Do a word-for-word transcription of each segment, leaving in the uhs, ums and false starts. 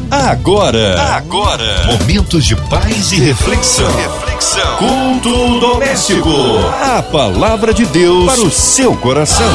Agora, agora, momentos de paz e reflexão. Reflexão. Culto doméstico. A palavra de Deus para o seu coração.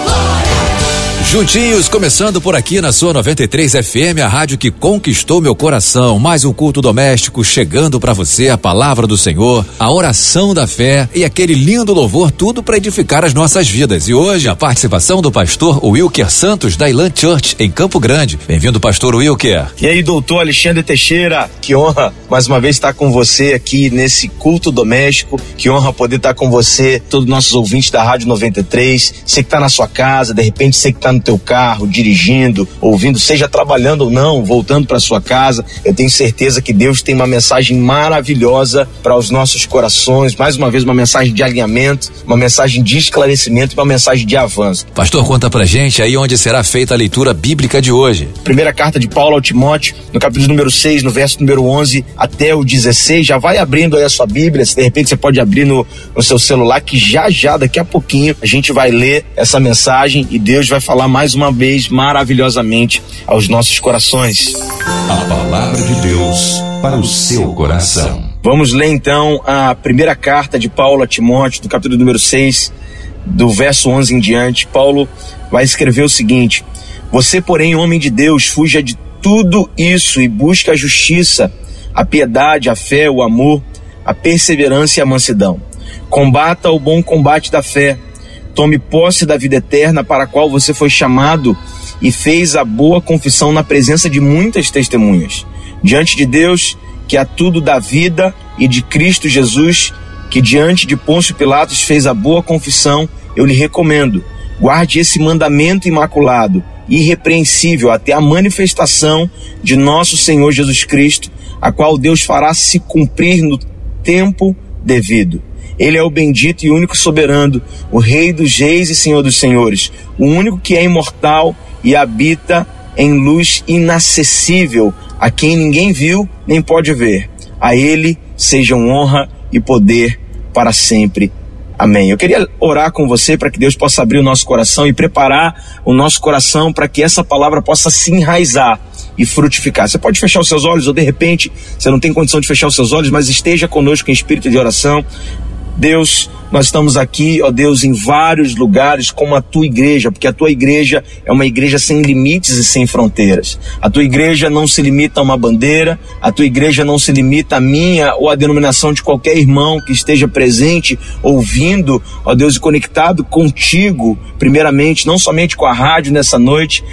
Juntinhos, começando por aqui na sua noventa e três F M, a rádio que conquistou meu coração. Mais um culto doméstico chegando para você, a palavra do Senhor, a oração da fé e aquele lindo louvor, tudo para edificar as nossas vidas. E hoje a participação do pastor Wilker Santos da Elan Church em Campo Grande. Bem-vindo, pastor Wilker. E aí, doutor Alexandre Teixeira, que honra mais uma vez estar com você aqui nesse culto doméstico, que honra poder estar com você, todos os nossos ouvintes da Rádio noventa e três, você que está na sua casa, de repente você que está no teu carro, dirigindo, ouvindo, seja trabalhando ou não, voltando para sua casa. Eu tenho certeza que Deus tem uma mensagem maravilhosa para os nossos corações, mais uma vez uma mensagem de alinhamento, uma mensagem de esclarecimento e uma mensagem de avanço. Pastor, conta pra gente aí onde será feita a leitura bíblica de hoje. Primeira carta de Paulo ao Timóteo, no capítulo número seis, no verso número onze até o dezesseis, já vai abrindo aí a sua Bíblia, se de repente você pode abrir no, no seu celular, que já já, daqui a pouquinho, a gente vai ler essa mensagem e Deus vai falar mais uma vez maravilhosamente aos nossos corações. A palavra de Deus para o seu coração. Vamos ler então a primeira carta de Paulo a Timóteo, do capítulo número seis, do verso onze em diante. Paulo vai escrever o seguinte: você, porém, homem de Deus, fuja de tudo isso e busca a justiça, a piedade, a fé, o amor, a perseverança e a mansidão. Combata o bom combate da fé. Tome posse da vida eterna para a qual você foi chamado e fez a boa confissão na presença de muitas testemunhas. Diante de Deus, que a tudo dá vida, e de Cristo Jesus, que diante de Pôncio Pilatos fez a boa confissão, eu lhe recomendo: guarde esse mandamento imaculado, irrepreensível, até a manifestação de nosso Senhor Jesus Cristo, a qual Deus fará se cumprir no tempo devido. Ele é o bendito e único soberano, o Rei dos reis e Senhor dos senhores, o único que é imortal e habita em luz inacessível, a quem ninguém viu nem pode ver. A ele sejam honra e poder para sempre. Amém. Eu queria orar com você para que Deus possa abrir o nosso coração e preparar o nosso coração para que essa palavra possa se enraizar e frutificar. Você pode fechar os seus olhos, ou de repente você não tem condição de fechar os seus olhos, mas esteja conosco em espírito de oração. Deus, nós estamos aqui, ó Deus, em vários lugares como a tua igreja, porque a tua igreja é uma igreja sem limites e sem fronteiras. A tua igreja não se limita a uma bandeira, a tua igreja não se limita a minha ou a denominação de qualquer irmão que esteja presente, ouvindo, ó Deus, e conectado contigo, primeiramente, não somente com a rádio nessa noite.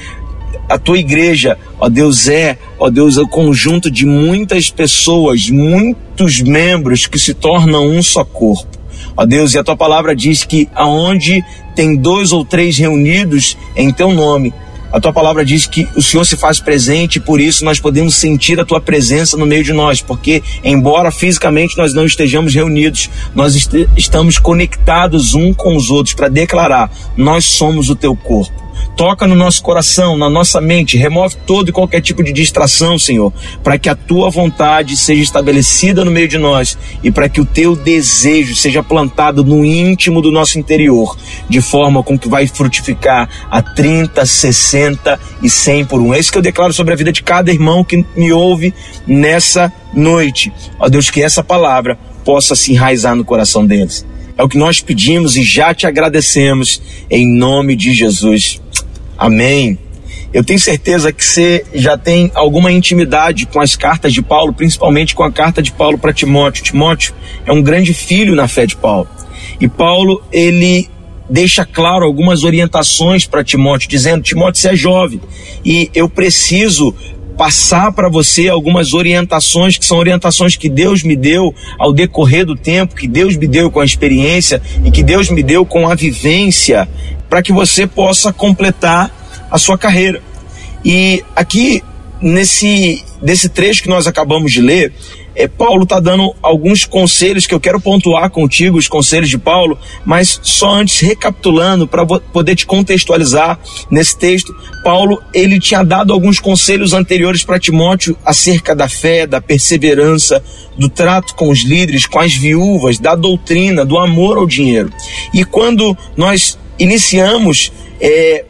A tua igreja, ó Deus, é, ó Deus, é o conjunto de muitas pessoas, muitos membros que se tornam um só corpo. Ó Deus, e a tua palavra diz que aonde tem dois ou três reunidos em teu nome, a tua palavra diz que o Senhor se faz presente, e por isso nós podemos sentir a tua presença no meio de nós, porque embora fisicamente nós não estejamos reunidos, nós est- estamos conectados uns com os outros para declarar: nós somos o teu corpo. Toca no nosso coração, na nossa mente, remove todo e qualquer tipo de distração, Senhor, para que a tua vontade seja estabelecida no meio de nós e para que o teu desejo seja plantado no íntimo do nosso interior, de forma com que vai frutificar a trinta, sessenta e cem por um. É isso que eu declaro sobre a vida de cada irmão que me ouve nessa noite. Ó Deus, que essa palavra possa se enraizar no coração deles. É o que nós pedimos e já te agradecemos, em nome de Jesus. Amém. Eu tenho certeza que você já tem alguma intimidade com as cartas de Paulo, principalmente com a carta de Paulo para Timóteo. Timóteo é um grande filho na fé de Paulo. E Paulo, ele deixa claro algumas orientações para Timóteo, dizendo: Timóteo, você é jovem e eu preciso passar para você algumas orientações, que são orientações que Deus me deu ao decorrer do tempo, que Deus me deu com a experiência e que Deus me deu com a vivência, para que você possa completar a sua carreira. E aqui, nesse, nesse trecho que nós acabamos de ler, é, Paulo está dando alguns conselhos que eu quero pontuar contigo, os conselhos de Paulo, mas só antes, recapitulando, para poder te contextualizar nesse texto. Paulo, ele tinha dado alguns conselhos anteriores para Timóteo acerca da fé, da perseverança, do trato com os líderes, com as viúvas, da doutrina, do amor ao dinheiro. E quando nós iniciamos é, o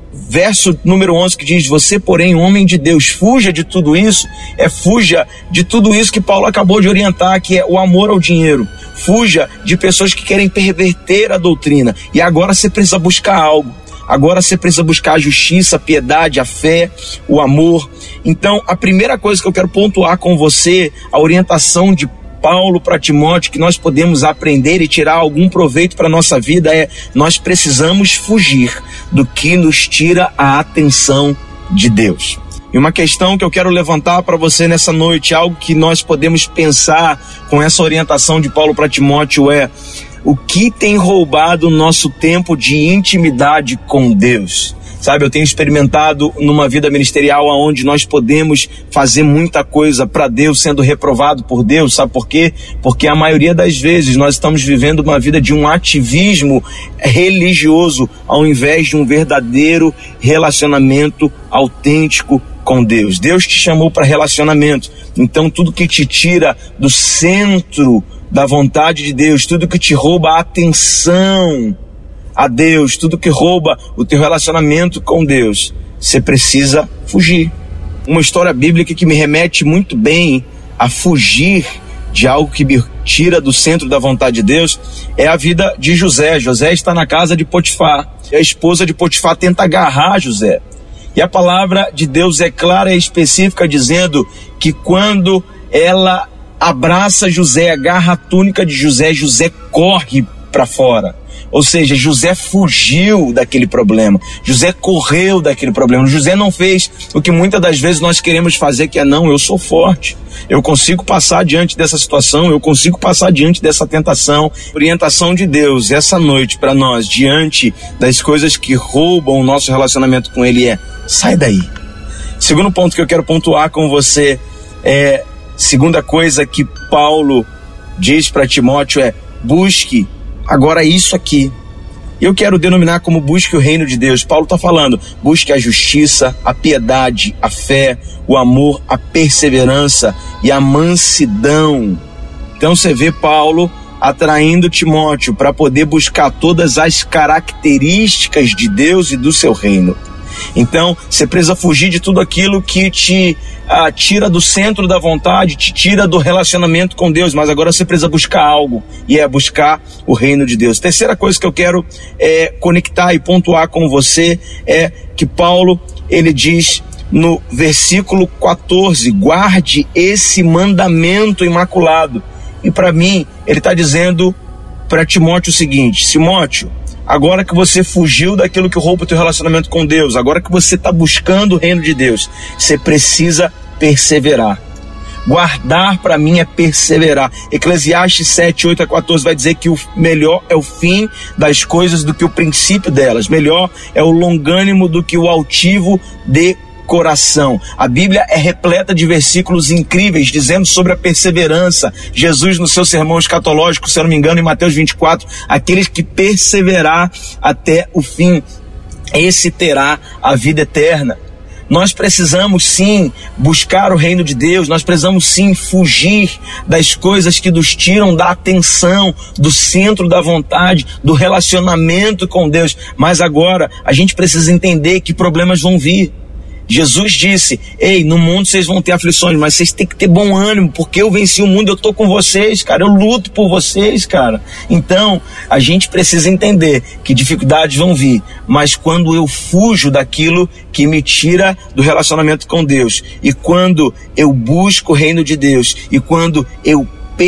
verso número onze que diz: você, porém, homem de Deus, fuja de tudo isso. É fuja de tudo isso que Paulo acabou de orientar, que é o amor ao dinheiro. Fuja de pessoas que querem perverter a doutrina. E agora você precisa buscar algo. Agora você precisa buscar a justiça, a piedade, a fé, o amor. Então, a primeira coisa que eu quero pontuar com você, a orientação de Paulo para Timóteo, que nós podemos aprender e tirar algum proveito para a nossa vida, é: nós precisamos fugir do que nos tira a atenção de Deus. E uma questão que eu quero levantar para você nessa noite, algo que nós podemos pensar com essa orientação de Paulo para Timóteo, é: o que tem roubado o nosso tempo de intimidade com Deus? Sabe, eu tenho experimentado numa vida ministerial onde nós podemos fazer muita coisa para Deus sendo reprovado por Deus. Sabe por quê? Porque a maioria das vezes nós estamos vivendo uma vida de um ativismo religioso ao invés de um verdadeiro relacionamento autêntico com Deus. Deus te chamou para relacionamento. Então tudo que te tira do centro da vontade de Deus, tudo que te rouba a atenção a Deus, tudo que rouba o teu relacionamento com Deus, você precisa fugir. Uma história bíblica que me remete muito bem a fugir de algo que me tira do centro da vontade de Deus é a vida de José. José está na casa de Potifar e a esposa de Potifar tenta agarrar José. E a palavra de Deus é clara e específica, dizendo que quando ela abraça José, agarra a túnica de José, José corre para fora. Ou seja, José fugiu daquele problema, José correu daquele problema. José não fez o que muitas das vezes nós queremos fazer, que é: não, eu sou forte, eu consigo passar diante dessa situação, eu consigo passar diante dessa tentação. Orientação de Deus essa noite para nós, diante das coisas que roubam o nosso relacionamento com Ele, é: sai daí. Segundo ponto que eu quero pontuar com você, é, segunda coisa que Paulo diz para Timóteo é: busque agora isso aqui. Eu quero denominar como busque o reino de Deus. Paulo está falando: busque a justiça, a piedade, a fé, o amor, a perseverança e a mansidão. Então você vê Paulo atraindo Timóteo para poder buscar todas as características de Deus e do seu reino. Então você precisa fugir de tudo aquilo que te ah, tira do centro da vontade, te tira do relacionamento com Deus, mas agora você precisa buscar algo, e é buscar o reino de Deus. Terceira coisa que eu quero é, conectar e pontuar com você é que Paulo, ele diz no versículo quatorze: guarde esse mandamento imaculado. E para mim ele está dizendo para Timóteo o seguinte: Timóteo, agora que você fugiu daquilo que rouba o teu relacionamento com Deus, agora que você está buscando o reino de Deus, você precisa perseverar. Guardar para mim é perseverar. Eclesiastes sete, oito a quatorze vai dizer que o melhor é o fim das coisas do que o princípio delas. Melhor é o longânimo do que o altivo de coração. A Bíblia é repleta de versículos incríveis dizendo sobre a perseverança. Jesus, no seu sermão escatológico, se eu não me engano, em Mateus vinte e quatro, aqueles que perseverar até o fim, esse terá a vida eterna. Nós precisamos sim buscar o reino de Deus, nós precisamos sim fugir das coisas que nos tiram da atenção, do centro da vontade, do relacionamento com Deus. Mas agora a gente precisa entender que problemas vão vir. Jesus disse: ei, no mundo vocês vão ter aflições, mas vocês têm que ter bom ânimo, porque eu venci o mundo, eu tô com vocês, cara, eu luto por vocês, cara. Então, a gente precisa entender que dificuldades vão vir, mas quando eu fujo daquilo que me tira do relacionamento com Deus, e quando eu busco o reino de Deus, e quando eu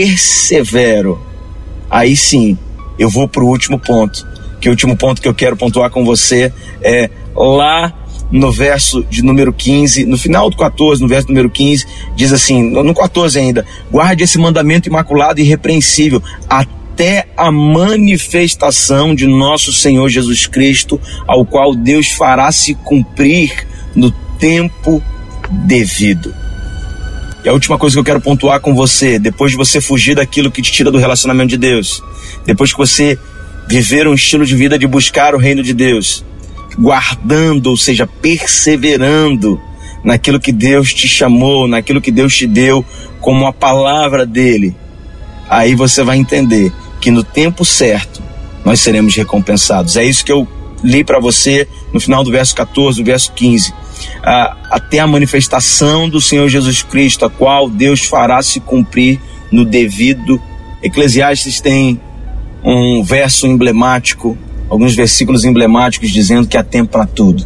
persevero, aí sim, eu vou pro último ponto, que o último ponto que eu quero pontuar com você é lá no verso de número quinze, no final do quatorze, no verso número quinze, diz assim, no quatorze ainda: guarde esse mandamento imaculado e irrepreensível até a manifestação de nosso Senhor Jesus Cristo, ao qual Deus fará se cumprir no tempo devido. E a última coisa que eu quero pontuar com você, depois de você fugir daquilo que te tira do relacionamento de Deus, depois que você viver um estilo de vida de buscar o reino de Deus, guardando, ou seja, perseverando naquilo que Deus te chamou, naquilo que Deus te deu como a palavra dele, aí você vai entender que no tempo certo nós seremos recompensados. É isso que eu li para você no final do verso catorze, do verso quinze, ah, até a manifestação do Senhor Jesus Cristo, a qual Deus fará se cumprir no devido. Eclesiastes tem um verso emblemático, alguns versículos emblemáticos dizendo que há tempo para tudo.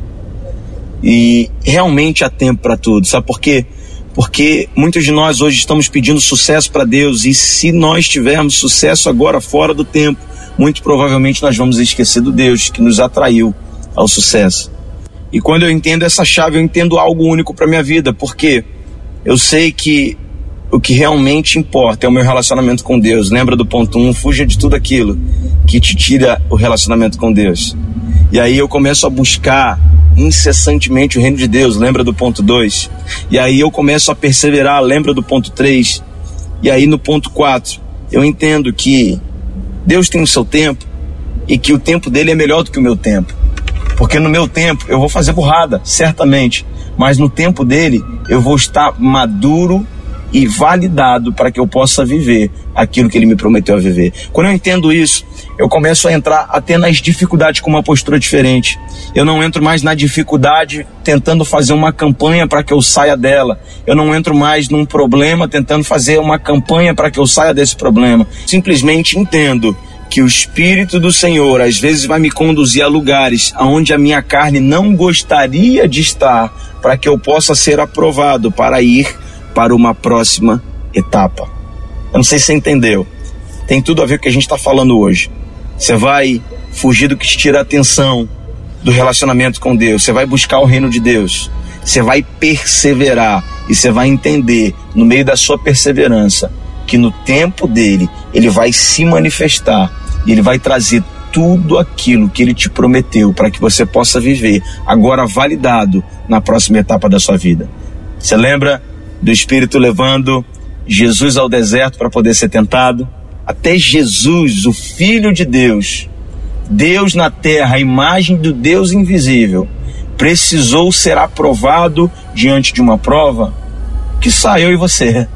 E realmente há tempo para tudo. Sabe por quê? Porque muitos de nós hoje estamos pedindo sucesso para Deus, e se nós tivermos sucesso agora fora do tempo, muito provavelmente nós vamos esquecer do Deus que nos atraiu ao sucesso. E quando eu entendo essa chave, eu entendo algo único para minha vida, porque eu sei que o que realmente importa é o meu relacionamento com Deus. Lembra do ponto um? Fuja de tudo aquilo que te tira o relacionamento com Deus. E aí eu começo a buscar incessantemente o reino de Deus. Lembra do ponto dois? E aí eu começo a perseverar. Lembra do ponto três? E aí no ponto quatro, eu entendo que Deus tem o seu tempo e que o tempo dele é melhor do que o meu tempo. Porque no meu tempo eu vou fazer burrada, certamente, mas no tempo dele eu vou estar maduro e validado para que eu possa viver aquilo que ele me prometeu a viver. Quando eu entendo isso, eu começo a entrar até nas dificuldades com uma postura diferente. Eu não entro mais na dificuldade tentando fazer uma campanha para que eu saia dela. Eu não entro mais num problema tentando fazer uma campanha para que eu saia desse problema. Simplesmente entendo que o Espírito do Senhor às vezes vai me conduzir a lugares onde a minha carne não gostaria de estar, para que eu possa ser aprovado para ir para uma próxima etapa. Eu não sei se você entendeu. Tem tudo a ver com o que a gente está falando hoje. Você vai fugir do que te tira a atenção do relacionamento com Deus. Você vai buscar o reino de Deus. Você vai perseverar e você vai entender, no meio da sua perseverança, que no tempo dele, ele vai se manifestar e ele vai trazer tudo aquilo que ele te prometeu para que você possa viver agora validado na próxima etapa da sua vida. Você lembra do Espírito levando Jesus ao deserto para poder ser tentado? Até Jesus, o Filho de Deus, Deus na terra, a imagem do Deus invisível, precisou ser aprovado diante de uma prova que só eu e você,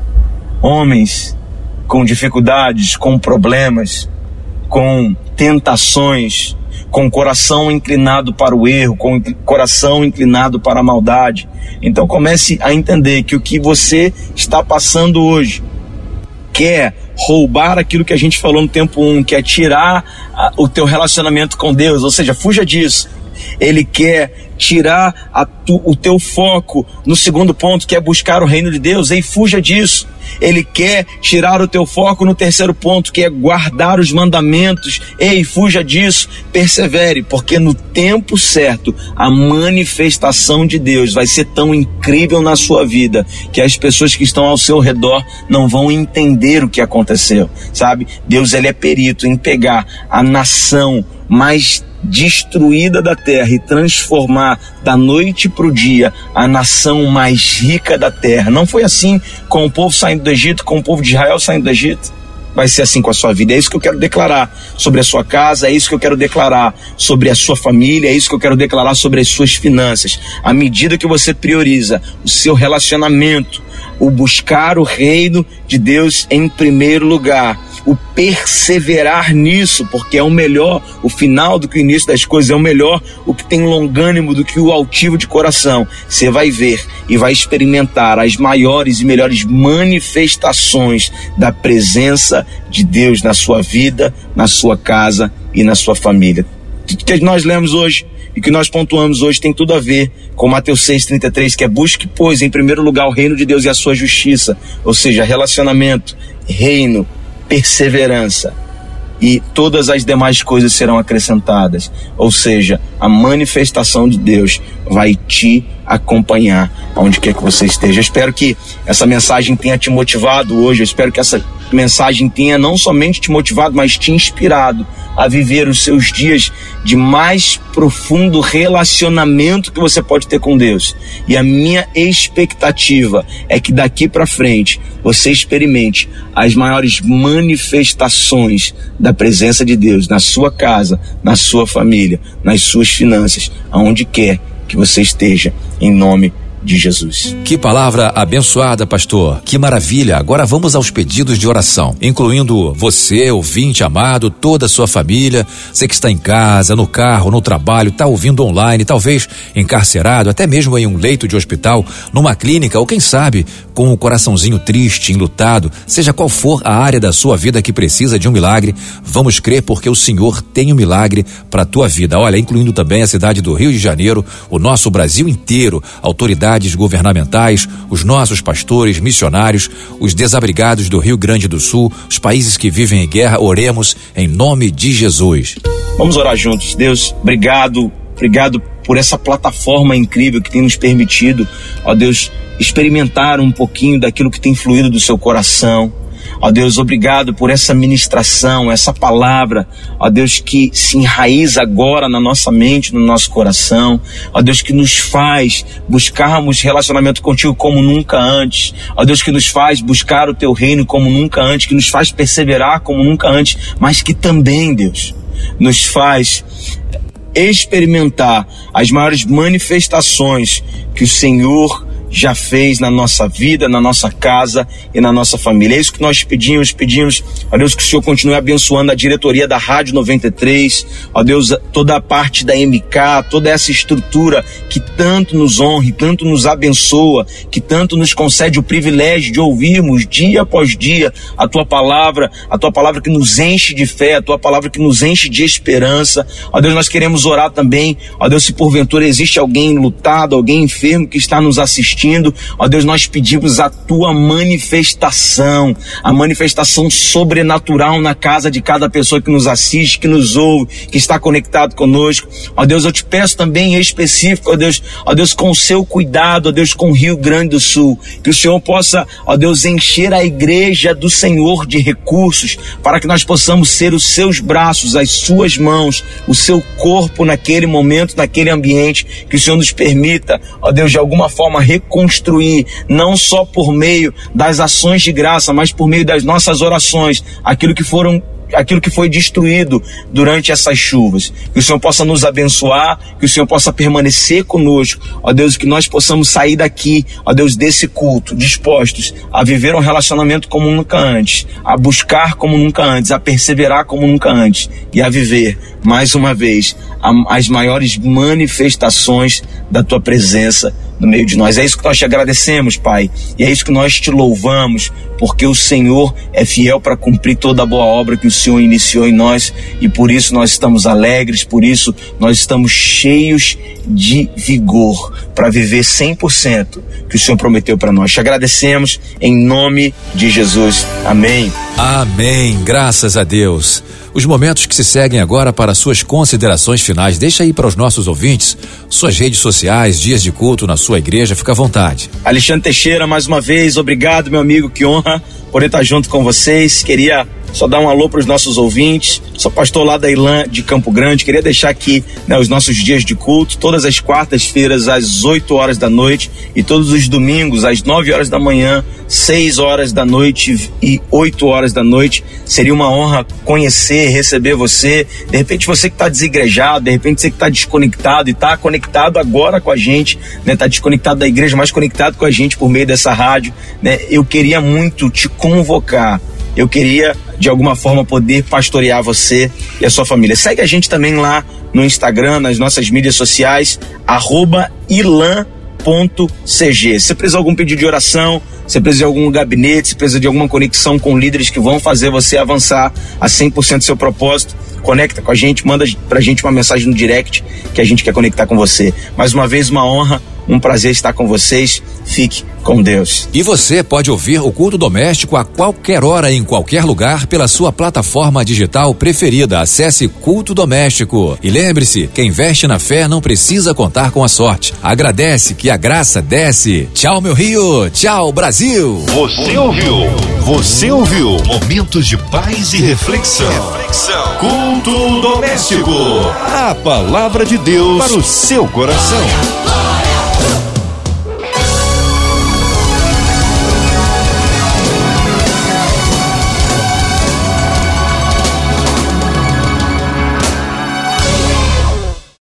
homens com dificuldades, com problemas, com tentações, com coração inclinado para o erro, com coração inclinado para a maldade. Então comece a entender que o que você está passando hoje quer roubar aquilo que a gente falou no tempo um, que é tirar a, o teu relacionamento com Deus, ou seja, fuja disso. Ele quer tirar a tu, o teu foco no segundo ponto, que é buscar o reino de Deus. Ei, fuja disso. Ele quer tirar o teu foco no terceiro ponto, que é guardar os mandamentos. Ei, fuja disso. Persevere, porque no tempo certo a manifestação de Deus vai ser tão incrível na sua vida que as pessoas que estão ao seu redor não vão entender o que aconteceu, sabe? Deus, ele é perito em pegar a nação mais destruída da terra e transformar da noite para o dia a nação mais rica da terra. Não foi assim com o povo saindo do Egito, com o povo de Israel saindo do Egito? Vai ser assim com a sua vida. É isso que eu quero declarar sobre a sua casa, é isso que eu quero declarar sobre a sua família, é isso que eu quero declarar sobre as suas finanças. À medida que você prioriza o seu relacionamento, o buscar o reino de Deus em primeiro lugar, o perseverar nisso, porque é o melhor, o final do que o início das coisas é o melhor, o que tem longânimo do que o altivo de coração. Você vai ver e vai experimentar as maiores e melhores manifestações da presença de Deus na sua vida, na sua casa e na sua família. Tudo que nós lemos hoje e que nós pontuamos hoje tem tudo a ver com Mateus seis, trinta e três, que é: busque, pois, em primeiro lugar o reino de Deus e a sua justiça, ou seja, relacionamento, reino, perseverança, e todas as demais coisas serão acrescentadas. Ou seja, a manifestação de Deus vai te acompanhar aonde quer que você esteja. Eu espero que essa mensagem tenha te motivado hoje. Eu espero que essa mensagem tenha não somente te motivado, mas te inspirado a viver os seus dias de mais profundo relacionamento que você pode ter com Deus. E a minha expectativa é que daqui para frente você experimente as maiores manifestações da presença de Deus na sua casa, na sua família, nas suas finanças, aonde quer que você esteja, em nome de Jesus. Que palavra abençoada, pastor. Que maravilha. Agora vamos aos pedidos de oração, incluindo você, ouvinte amado, toda a sua família, você que está em casa, no carro, no trabalho, está ouvindo online, talvez encarcerado, até mesmo em um leito de hospital, numa clínica, ou quem sabe, com o coraçãozinho triste, enlutado, seja qual for a área da sua vida que precisa de um milagre, vamos crer porque o Senhor tem um milagre para a tua vida. Olha, incluindo também a cidade do Rio de Janeiro, o nosso Brasil inteiro, autoridades governamentais, os nossos pastores, missionários, os desabrigados do Rio Grande do Sul, os países que vivem em guerra, oremos em nome de Jesus. Vamos orar juntos. Deus, obrigado, obrigado por essa plataforma incrível que tem nos permitido, ó Deus, experimentar um pouquinho daquilo que tem fluído do seu coração. Ó Deus, obrigado por essa ministração, essa palavra, ó Deus, que se enraiza agora na nossa mente, no nosso coração, ó Deus, que nos faz buscarmos relacionamento contigo como nunca antes, ó Deus, que nos faz buscar o teu reino como nunca antes, que nos faz perseverar como nunca antes, mas que também, Deus, nos faz experimentar as maiores manifestações que o Senhor já fez na nossa vida, na nossa casa e na nossa família. É isso que nós pedimos, pedimos, ó Deus, que o Senhor continue abençoando a diretoria da Rádio noventa e três, ó Deus, toda a parte da M K, toda essa estrutura que tanto nos honra, tanto nos abençoa, que tanto nos concede o privilégio de ouvirmos dia após dia a Tua palavra, a Tua palavra que nos enche de fé, a Tua palavra que nos enche de esperança. Ó Deus, nós queremos orar também, ó Deus, se porventura existe alguém lutado, alguém enfermo que está nos assistindo, ó Deus, nós pedimos a Tua manifestação, a manifestação sobrenatural na casa de cada pessoa que nos assiste, que nos ouve, que está conectado conosco. Ó Deus, eu te peço também em específico, ó Deus, ó Deus, com o seu cuidado, ó Deus, com o Rio Grande do Sul, que o Senhor possa, ó Deus, encher a igreja do Senhor de recursos, para que nós possamos ser os seus braços, as suas mãos, o seu corpo naquele momento, naquele ambiente, que o Senhor nos permita, ó Deus, de alguma forma reconstruir, não só por meio das ações de graça, mas por meio das nossas orações, aquilo que foram aquilo que foi destruído durante essas chuvas. Que o Senhor possa nos abençoar, que o Senhor possa permanecer conosco, ó Deus, que nós possamos sair daqui, ó Deus, desse culto, dispostos a viver um relacionamento como nunca antes, a buscar como nunca antes, a perseverar como nunca antes e a viver, mais uma vez, a, as maiores manifestações da Tua presença no meio de nós. É isso que nós te agradecemos, Pai, e é isso que nós te louvamos, porque o Senhor é fiel para cumprir toda a boa obra que o Senhor iniciou em nós, e por isso nós estamos alegres, por isso nós estamos cheios de vigor para viver cem por cento que o Senhor prometeu para nós. Te agradecemos em nome de Jesus. Amém. Amém. Graças a Deus. Os momentos que se seguem agora para suas considerações finais, deixa aí para os nossos ouvintes suas redes sociais, dias de culto na sua igreja, fica à vontade. Alexandre Teixeira, mais uma vez, obrigado, meu amigo, que honra poder estar junto com vocês. Queria só dar um alô para os nossos ouvintes. Sou pastor lá da Ilan de Campo Grande. Queria deixar aqui, né, os nossos dias de culto, todas as quartas-feiras às oito horas da noite e todos os domingos às nove horas da manhã, seis horas da noite e oito horas da noite. Seria uma honra conhecer, receber você. De repente você que está desigrejado, de repente você que está desconectado e está conectado agora com a gente, né? Está desconectado da igreja, mas conectado com a gente por meio dessa rádio, né? Eu queria muito te convocar. Eu queria, de alguma forma, poder pastorear você e a sua família. Segue a gente também lá no Instagram, nas nossas mídias sociais, arroba ilan ponto c g. Se você precisa de algum pedido de oração, se você precisa de algum gabinete, se precisa de alguma conexão com líderes que vão fazer você avançar a cem por cento do seu propósito, conecta com a gente, manda pra gente uma mensagem no direct que a gente quer conectar com você. Mais uma vez, uma honra, um prazer estar com vocês. Fique com Deus. E você pode ouvir o Culto Doméstico a qualquer hora, em qualquer lugar, pela sua plataforma digital preferida. Acesse Culto Doméstico. E lembre-se, quem investe na fé não precisa contar com a sorte. Agradece que a graça desce. Tchau, meu Rio. Tchau, Brasil. Você ouviu? Você ouviu? Momentos de paz e reflexão. reflexão. Culto Doméstico. A palavra de Deus para o seu coração.